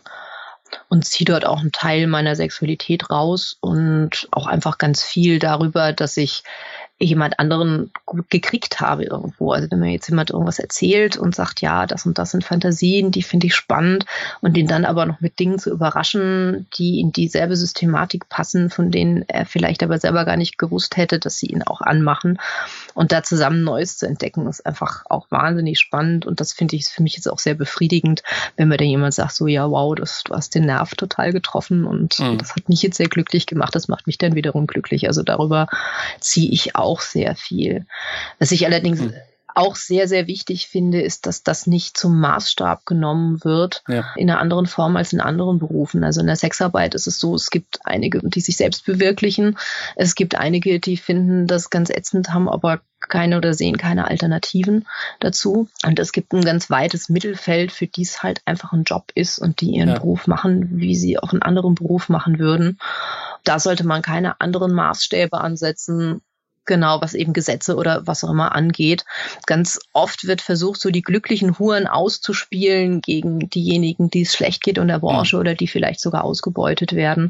Und ziehe dort auch einen Teil meiner Sexualität raus und auch einfach ganz viel darüber, dass ich jemand anderen gekriegt habe irgendwo. Also wenn mir jetzt jemand irgendwas erzählt und sagt, ja, das und das sind Fantasien, die finde ich spannend und ihn dann aber noch mit Dingen zu überraschen, die in dieselbe Systematik passen, von denen er vielleicht aber selber gar nicht gewusst hätte, dass sie ihn auch anmachen. Und da zusammen Neues zu entdecken, ist einfach auch wahnsinnig spannend und das finde ich ist für mich jetzt auch sehr befriedigend, wenn mir dann jemand sagt, so ja, wow, du hast den Nerv total getroffen und das hat mich jetzt sehr glücklich gemacht, das macht mich dann wiederum glücklich. Also darüber ziehe ich auch sehr viel. Was ich allerdings auch sehr, sehr wichtig finde, ist, dass das nicht zum Maßstab genommen wird in einer anderen Form als in anderen Berufen. Also in der Sexarbeit ist es so, es gibt einige, die sich selbst verwirklichen. Es gibt einige, die finden das ganz ätzend, haben aber keine oder sehen keine Alternativen dazu. Und es gibt ein ganz weites Mittelfeld, für die es halt einfach ein Job ist und die ihren Beruf machen, wie sie auch einen anderen Beruf machen würden. Da sollte man keine anderen Maßstäbe ansetzen, genau, was eben Gesetze oder was auch immer angeht. Ganz oft wird versucht, so die glücklichen Huren auszuspielen gegen diejenigen, die es schlecht geht in der Branche oder die vielleicht sogar ausgebeutet werden.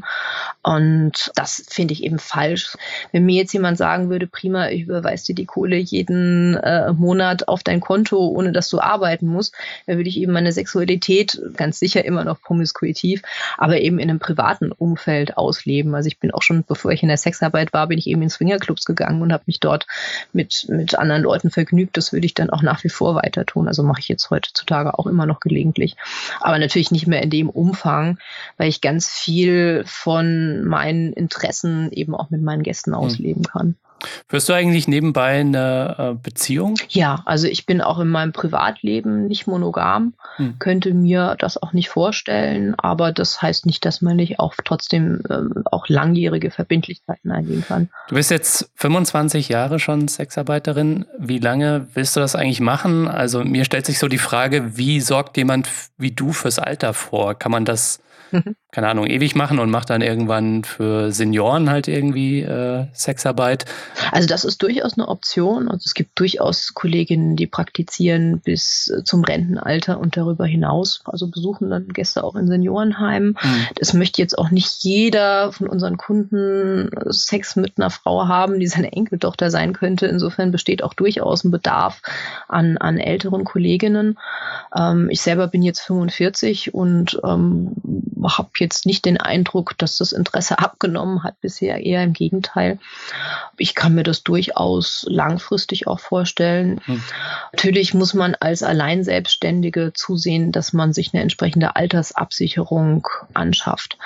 Und das finde ich eben falsch. Wenn mir jetzt jemand sagen würde, prima, ich überweise dir die Kohle jeden Monat auf dein Konto, ohne dass du arbeiten musst, dann würde ich eben meine Sexualität ganz sicher immer noch promiskuitiv, aber eben in einem privaten Umfeld ausleben. Also ich bin auch schon, bevor ich in der Sexarbeit war, bin ich eben in Swingerclubs gegangen und habe mich dort mit anderen Leuten vergnügt. Das würde ich dann auch nach wie vor weiter tun. Also mache ich jetzt heutzutage auch immer noch gelegentlich. Aber natürlich nicht mehr in dem Umfang, weil ich ganz viel von meinen Interessen eben auch mit meinen Gästen ausleben kann. Führst du eigentlich nebenbei eine Beziehung? Ja, also ich bin auch in meinem Privatleben nicht monogam, könnte mir das auch nicht vorstellen, aber das heißt nicht, dass man nicht auch trotzdem auch langjährige Verbindlichkeiten eingehen kann. Du bist jetzt 25 Jahre schon Sexarbeiterin. Wie lange willst du das eigentlich machen? Also mir stellt sich so die Frage, wie sorgt jemand wie du fürs Alter vor? Kann man das keine Ahnung, ewig machen und macht dann irgendwann für Senioren halt irgendwie Sexarbeit? Also das ist durchaus eine Option. Also es gibt durchaus Kolleginnen, die praktizieren bis zum Rentenalter und darüber hinaus. Also besuchen dann Gäste auch in Seniorenheimen. Es möchte jetzt auch nicht jeder von unseren Kunden Sex mit einer Frau haben, die seine Enkeltochter sein könnte. Insofern besteht auch durchaus ein Bedarf an älteren Kolleginnen. Ich selber bin jetzt 45 und habe jetzt nicht den Eindruck, dass das Interesse abgenommen hat bisher, eher im Gegenteil. Ich kann mir das durchaus langfristig auch vorstellen. Natürlich muss man als Alleinselbstständige zusehen, dass man sich eine entsprechende Altersabsicherung anschafft.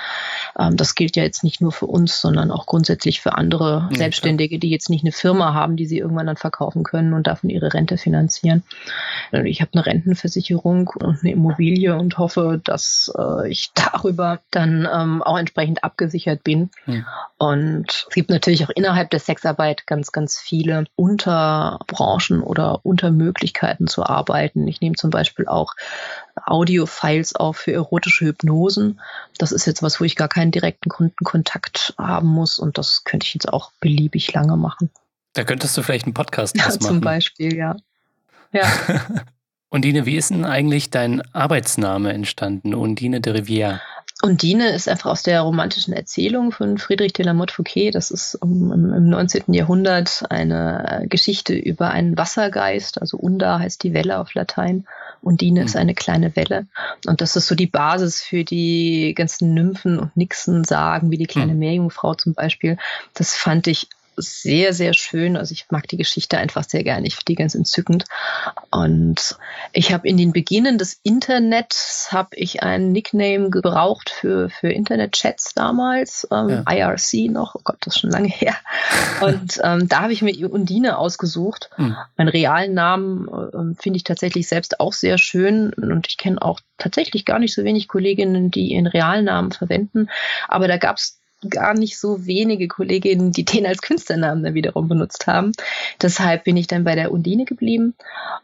Das gilt ja jetzt nicht nur für uns, sondern auch grundsätzlich für andere Selbstständige, die jetzt nicht eine Firma haben, die sie irgendwann dann verkaufen können und davon ihre Rente finanzieren. Ich habe eine Rentenversicherung und eine Immobilie und hoffe, dass ich darüber dann auch entsprechend abgesichert bin. Und es gibt natürlich auch innerhalb der Sexarbeit ganz, ganz viele Unterbranchen oder Untermöglichkeiten zu arbeiten. Ich nehme zum Beispiel auch Audio-Files auf für erotische Hypnosen. Das ist jetzt was, wo ich gar keinen direkten Kundenkontakt haben muss und das könnte ich jetzt auch beliebig lange machen. Da könntest du vielleicht einen Podcast draus machen. Zum Beispiel, ja. Undine, wie ist denn eigentlich dein Arbeitsname entstanden, Undine de Rivière? Undine ist einfach aus der romantischen Erzählung von Friedrich de la Motte Fouquet. Das ist im 19. Jahrhundert eine Geschichte über einen Wassergeist. Also Unda heißt die Welle auf Latein. Undine ist eine kleine Welle. Und das ist so die Basis für die ganzen Nymphen und Nixen-Sagen, wie die kleine Meerjungfrau zum Beispiel. Das fand ich sehr, sehr schön. Also ich mag die Geschichte einfach sehr gerne. Ich finde die ganz entzückend. Und ich habe in den Beginnen des Internets einen Nickname gebraucht für Internetchats damals. IRC noch. Oh Gott, das ist schon lange her. Und da habe ich mir Undine ausgesucht. Meinen realen Namen finde ich tatsächlich selbst auch sehr schön. Und ich kenne auch tatsächlich gar nicht so wenig Kolleginnen, die ihren realen Namen verwenden. Aber da gab es gar nicht so wenige Kolleginnen, die den als Künstlernamen dann wiederum benutzt haben. Deshalb bin ich dann bei der Undine geblieben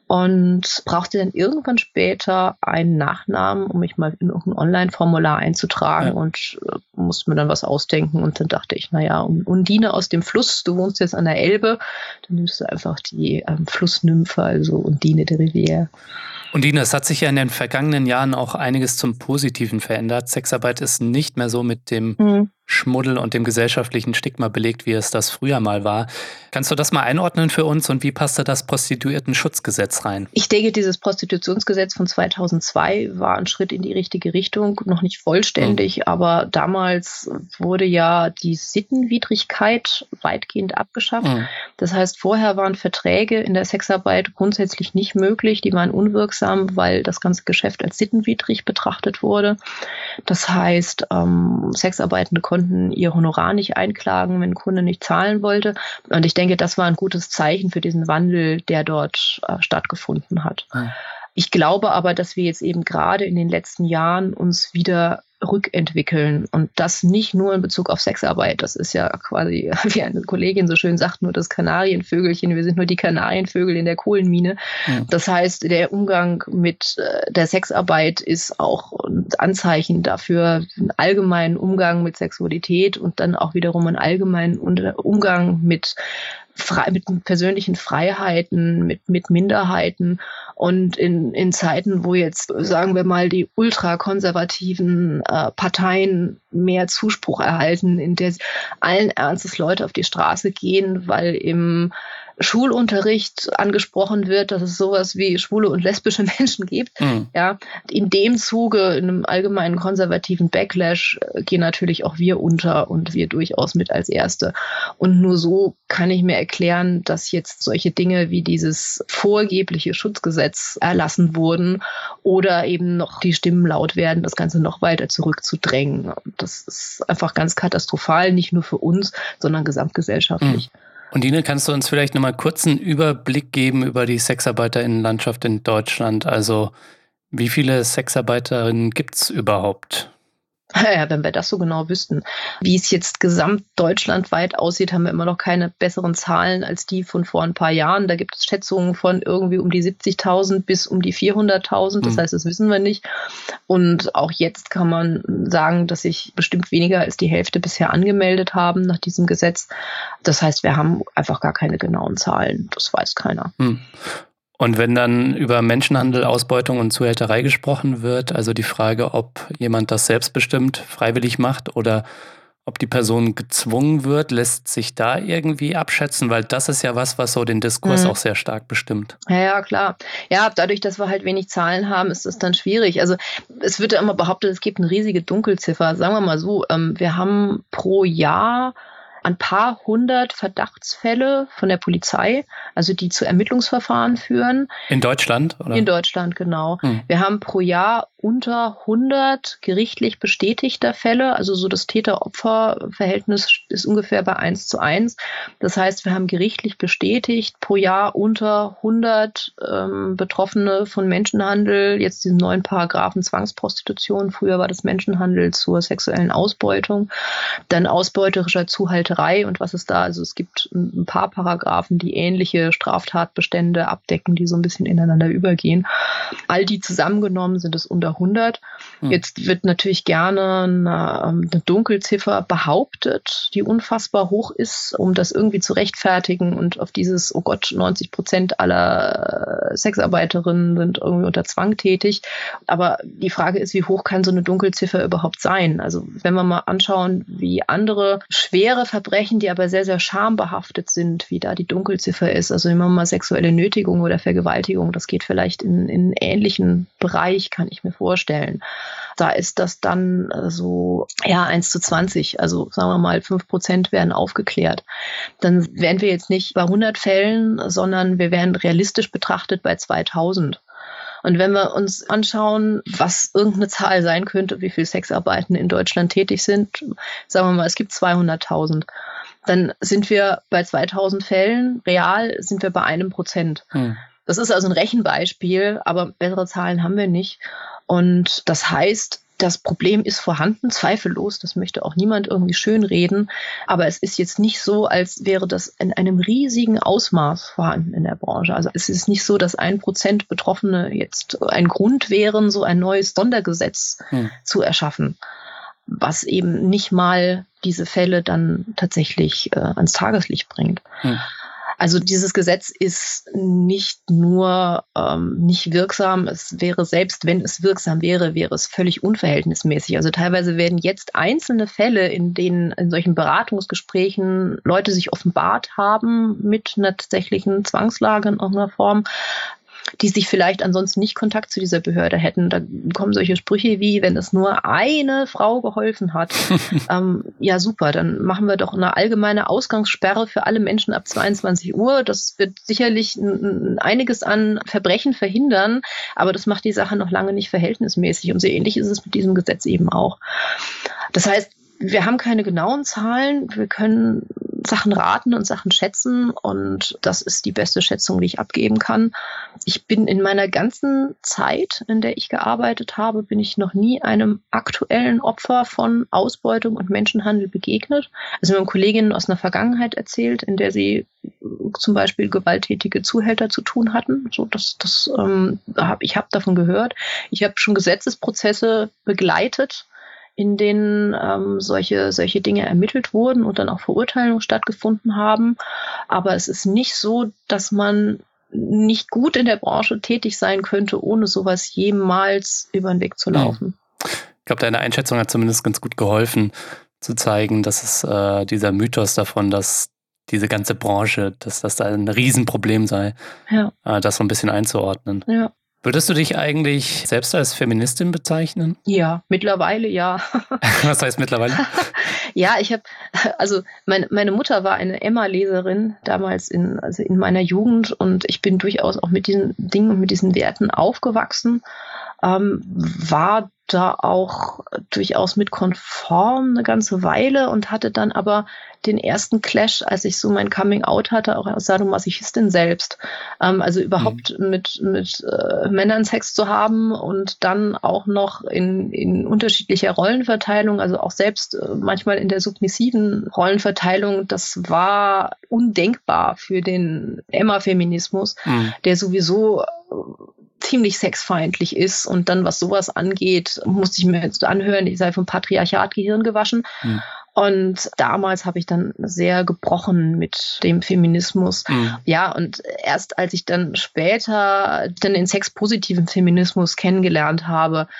und brauchte dann irgendwann später einen Nachnamen, um mich mal in irgendein Online-Formular einzutragen und musste mir dann was ausdenken und dann dachte ich, naja, Undine aus dem Fluss, du wohnst jetzt an der Elbe, dann nimmst du einfach die Flussnymphe, also Undine de Rivière. Undine, es hat sich ja in den vergangenen Jahren auch einiges zum Positiven verändert. Sexarbeit ist nicht mehr so mit dem Schmuddel und dem gesellschaftlichen Stigma belegt, wie es das früher mal war. Kannst du das mal einordnen für uns und wie passt da das Prostituiertenschutzgesetz rein? Ich denke, dieses Prostitutionsgesetz von 2002 war ein Schritt in die richtige Richtung, noch nicht vollständig, aber damals wurde ja die Sittenwidrigkeit weitgehend abgeschafft. Das heißt, vorher waren Verträge in der Sexarbeit grundsätzlich nicht möglich, die waren unwirksam, weil das ganze Geschäft als sittenwidrig betrachtet wurde. Das heißt, Sexarbeitende konnten ihr Honorar nicht einklagen, wenn ein Kunde nicht zahlen wollte. Und ich denke, das war ein gutes Zeichen für diesen Wandel, der dort stattgefunden hat. Ich glaube aber, dass wir jetzt eben gerade in den letzten Jahren uns wieder rückentwickeln und das nicht nur in Bezug auf Sexarbeit. Das ist ja quasi, wie eine Kollegin so schön sagt, nur das Kanarienvögelchen. Wir sind nur die Kanarienvögel in der Kohlenmine. Das heißt, der Umgang mit der Sexarbeit ist auch ein Anzeichen dafür, einen allgemeinen Umgang mit Sexualität und dann auch wiederum einen allgemeinen Umgang mit persönlichen Freiheiten, mit Minderheiten und in Zeiten, wo jetzt, sagen wir mal, die ultrakonservativen Parteien mehr Zuspruch erhalten, in der allen Ernstes Leute auf die Straße gehen, weil im Schulunterricht angesprochen wird, dass es sowas wie schwule und lesbische Menschen gibt. Ja, in dem Zuge, in einem allgemeinen konservativen Backlash, gehen natürlich auch wir unter und wir durchaus mit als Erste. Und nur so kann ich mir erklären, dass jetzt solche Dinge wie dieses vorgebliche Schutzgesetz erlassen wurden oder eben noch die Stimmen laut werden, das Ganze noch weiter zurückzudrängen. Das ist einfach ganz katastrophal, nicht nur für uns, sondern gesamtgesellschaftlich. Undine, kannst du uns vielleicht nochmal kurz einen Überblick geben über die Sexarbeiterinnenlandschaft in Deutschland? Also wie viele Sexarbeiterinnen gibt es überhaupt? Ja, wenn wir das so genau wüssten. Wie es jetzt gesamtdeutschlandweit aussieht, haben wir immer noch keine besseren Zahlen als die von vor ein paar Jahren. Da gibt es Schätzungen von irgendwie um die 70.000 bis um die 400.000. Das heißt, das wissen wir nicht. Und auch jetzt kann man sagen, dass sich bestimmt weniger als die Hälfte bisher angemeldet haben nach diesem Gesetz. Das heißt, wir haben einfach gar keine genauen Zahlen. Das weiß keiner. Und wenn dann über Menschenhandel, Ausbeutung und Zuhälterei gesprochen wird, also die Frage, ob jemand das selbstbestimmt freiwillig macht oder ob die Person gezwungen wird, lässt sich da irgendwie abschätzen, weil das ist ja was so den Diskurs auch sehr stark bestimmt. Ja, klar. Ja, dadurch, dass wir halt wenig Zahlen haben, ist das dann schwierig. Also es wird ja immer behauptet, es gibt eine riesige Dunkelziffer. Sagen wir mal so, wir haben pro Jahr ein paar hundert Verdachtsfälle von der Polizei, also die zu Ermittlungsverfahren führen. In Deutschland, oder? In Deutschland, genau. Wir haben pro Jahr unter 100 gerichtlich bestätigter Fälle, also so das Täter-Opfer-Verhältnis ist ungefähr bei 1:1. Das heißt, wir haben gerichtlich bestätigt pro Jahr unter 100 Betroffene von Menschenhandel, jetzt diesen neuen Paragraphen Zwangsprostitution, früher war das Menschenhandel zur sexuellen Ausbeutung, dann ausbeuterischer Zuhalterei und was ist da, also es gibt ein paar Paragraphen, die ähnliche Straftatbestände abdecken, die so ein bisschen ineinander übergehen. All die zusammengenommen sind es unter 100. Jetzt wird natürlich gerne eine Dunkelziffer behauptet, die unfassbar hoch ist, um das irgendwie zu rechtfertigen und auf dieses, oh Gott, 90% aller Sexarbeiterinnen sind irgendwie unter Zwang tätig. Aber die Frage ist, wie hoch kann so eine Dunkelziffer überhaupt sein? Also wenn wir mal anschauen, wie andere schwere Verbrechen, die aber sehr, sehr schambehaftet sind, wie da die Dunkelziffer ist. Also nehmen wir mal sexuelle Nötigung oder Vergewaltigung, das geht vielleicht in einen ähnlichen Bereich, kann ich mir vorstellen. Da ist das dann so 1:20, also sagen wir mal 5% werden aufgeklärt. Dann wären wir jetzt nicht bei 100 Fällen, sondern wir wären realistisch betrachtet bei 2000. Und wenn wir uns anschauen, was irgendeine Zahl sein könnte, wie viele Sexarbeitende in Deutschland tätig sind, sagen wir mal, es gibt 200.000, dann sind wir bei 2000 Fällen, real sind wir bei 1%. Das ist also ein Rechenbeispiel, aber bessere Zahlen haben wir nicht. Und das heißt, das Problem ist vorhanden, zweifellos, das möchte auch niemand irgendwie schönreden, aber es ist jetzt nicht so, als wäre das in einem riesigen Ausmaß vorhanden in der Branche. Also es ist nicht so, dass 1% Betroffene jetzt ein Grund wären, so ein neues Sondergesetz zu erschaffen, was eben nicht mal diese Fälle dann tatsächlich ans Tageslicht bringt. Also dieses Gesetz ist nicht nur nicht wirksam, es wäre, selbst wenn es wirksam wäre, wäre es völlig unverhältnismäßig. Also teilweise werden jetzt einzelne Fälle, in denen in solchen Beratungsgesprächen Leute sich offenbart haben mit einer tatsächlichen Zwangslage in irgendeiner Form, die sich vielleicht ansonsten nicht Kontakt zu dieser Behörde hätten. Da kommen solche Sprüche wie, wenn es nur eine Frau geholfen hat, ja super, dann machen wir doch eine allgemeine Ausgangssperre für alle Menschen ab 22 Uhr. Das wird sicherlich einiges an Verbrechen verhindern, aber das macht die Sache noch lange nicht verhältnismäßig. Und so ähnlich ist es mit diesem Gesetz eben auch. Das heißt, wir haben keine genauen Zahlen, wir können Sachen raten und Sachen schätzen und das ist die beste Schätzung, die ich abgeben kann. Ich bin in meiner ganzen Zeit, in der ich gearbeitet habe, bin ich noch nie einem aktuellen Opfer von Ausbeutung und Menschenhandel begegnet. Also mir haben Kolleginnen aus einer Vergangenheit erzählt, in der sie zum Beispiel gewalttätige Zuhälter zu tun hatten. So, ich habe davon gehört. Ich habe schon Gesetzesprozesse begleitet, in denen solche Dinge ermittelt wurden und dann auch Verurteilungen stattgefunden haben. Aber es ist nicht so, dass man nicht gut in der Branche tätig sein könnte, ohne sowas jemals über den Weg zu laufen. Ich glaube, deine Einschätzung hat zumindest ganz gut geholfen, zu zeigen, dass es dieser Mythos davon, dass diese ganze Branche, dass das da ein Riesenproblem sei, das so ein bisschen einzuordnen. Ja. Würdest du dich eigentlich selbst als Feministin bezeichnen? Ja, mittlerweile ja. Was heißt mittlerweile? Ja, meine Mutter war eine Emma-Leserin damals in meiner Jugend und ich bin durchaus auch mit diesen Dingen und mit diesen Werten aufgewachsen, war da auch durchaus mit konform eine ganze Weile und hatte dann aber den ersten Clash, als ich so mein Coming-out hatte, auch als Sadomasochistin selbst. Also überhaupt mit Männern Sex zu haben und dann auch noch in unterschiedlicher Rollenverteilung, also auch selbst manchmal in der submissiven Rollenverteilung, das war undenkbar für den Emma-Feminismus, der sowieso ziemlich sexfeindlich ist und dann, was sowas angeht, musste ich mir jetzt anhören, ich sei vom Patriarchat Gehirn gewaschen. Und damals habe ich dann sehr gebrochen mit dem Feminismus. Ja, und erst als ich dann später den sexpositiven Feminismus kennengelernt habe,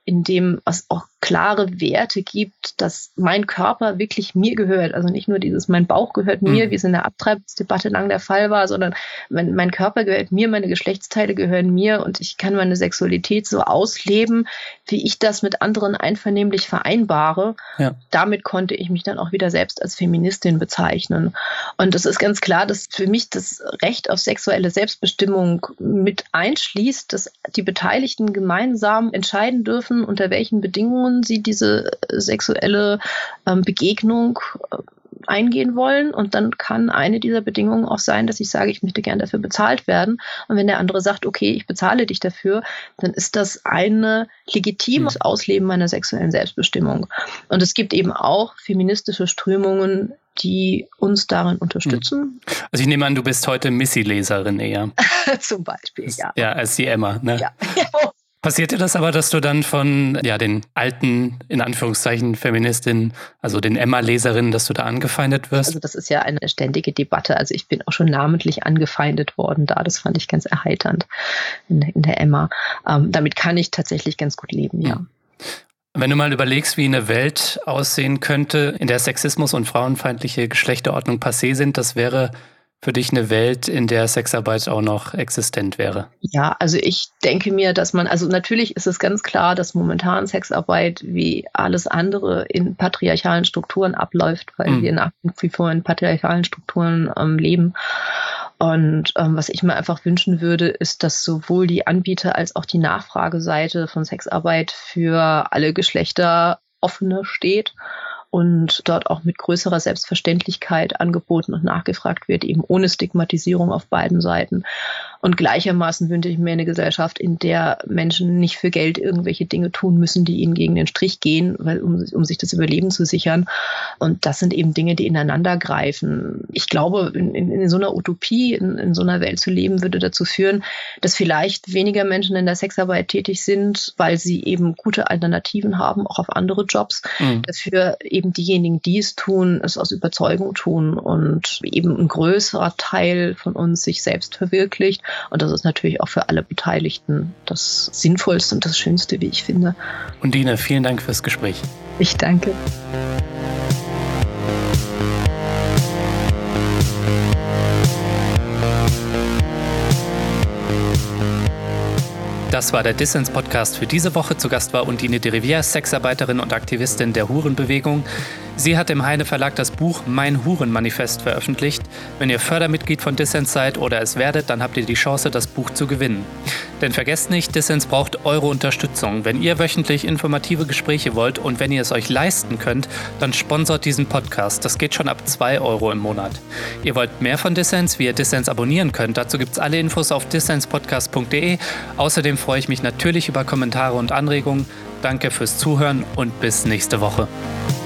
in dem es auch klare Werte gibt, dass mein Körper wirklich mir gehört. Also nicht nur dieses, mein Bauch gehört mir, wie es in der Abtreibungsdebatte lang der Fall war, sondern mein Körper gehört mir, meine Geschlechtsteile gehören mir und ich kann meine Sexualität so ausleben, wie ich das mit anderen einvernehmlich vereinbare. Ja. Damit konnte ich mich dann auch wieder selbst als Feministin bezeichnen. Und es ist ganz klar, dass für mich das Recht auf sexuelle Selbstbestimmung mit einschließt, dass die Beteiligten gemeinsam entscheiden dürfen, unter welchen Bedingungen sie diese sexuelle Begegnung eingehen wollen. Und dann kann eine dieser Bedingungen auch sein, dass ich sage, ich möchte gern dafür bezahlt werden. Und wenn der andere sagt, okay, ich bezahle dich dafür, dann ist das ein legitimes Ausleben meiner sexuellen Selbstbestimmung. Und es gibt eben auch feministische Strömungen, die uns darin unterstützen. Also ich nehme an, du bist heute Missy-Leserin eher. Zum Beispiel, ja. Ja, als die Emma, ne? Ja. Passiert dir das aber, dass du dann von den alten, in Anführungszeichen, Feministinnen, also den Emma-Leserinnen, dass du da angefeindet wirst? Also das ist ja eine ständige Debatte. Also ich bin auch schon namentlich angefeindet worden da. Das fand ich ganz erheiternd in der Emma. Damit kann ich tatsächlich ganz gut leben, ja. Wenn du mal überlegst, wie eine Welt aussehen könnte, in der Sexismus und frauenfeindliche Geschlechterordnung passé sind, das wäre für dich eine Welt, in der Sexarbeit auch noch existent wäre? Ja, also ich denke mir, dass also natürlich ist es ganz klar, dass momentan Sexarbeit wie alles andere in patriarchalen Strukturen abläuft, weil wir nach wie vor in patriarchalen Strukturen leben. Und was ich mir einfach wünschen würde, ist, dass sowohl die Anbieter als auch die Nachfrageseite von Sexarbeit für alle Geschlechter offener steht und dort auch mit größerer Selbstverständlichkeit angeboten und nachgefragt wird, eben ohne Stigmatisierung auf beiden Seiten. Und gleichermaßen wünsche ich mir eine Gesellschaft, in der Menschen nicht für Geld irgendwelche Dinge tun müssen, die ihnen gegen den Strich gehen, um sich das Überleben zu sichern. Und das sind eben Dinge, die ineinander greifen. Ich glaube, in so einer Utopie, in so einer Welt zu leben, würde dazu führen, dass vielleicht weniger Menschen in der Sexarbeit tätig sind, weil sie eben gute Alternativen haben, auch auf andere Jobs. Dafür eben diejenigen, die es tun, es aus Überzeugung tun und eben ein größerer Teil von uns sich selbst verwirklicht. Und das ist natürlich auch für alle Beteiligten das Sinnvollste und das Schönste, wie ich finde. Undine, vielen Dank fürs Gespräch. Ich danke. Das war der Dissens-Podcast für diese Woche. Zu Gast war Undine de Rivière, Sexarbeiterin und Aktivistin der Hurenbewegung. Sie hat im Heine Verlag das Buch Mein Hurenmanifest veröffentlicht. Wenn ihr Fördermitglied von Dissens seid oder es werdet, dann habt ihr die Chance, das Buch zu gewinnen. Denn vergesst nicht, Dissens braucht eure Unterstützung. Wenn ihr wöchentlich informative Gespräche wollt und wenn ihr es euch leisten könnt, dann sponsort diesen Podcast. Das geht schon ab 2 € im Monat. Ihr wollt mehr von Dissens, wie ihr Dissens abonnieren könnt. Dazu gibt es alle Infos auf dissenspodcast.de. Außerdem freue ich mich natürlich über Kommentare und Anregungen. Danke fürs Zuhören und bis nächste Woche.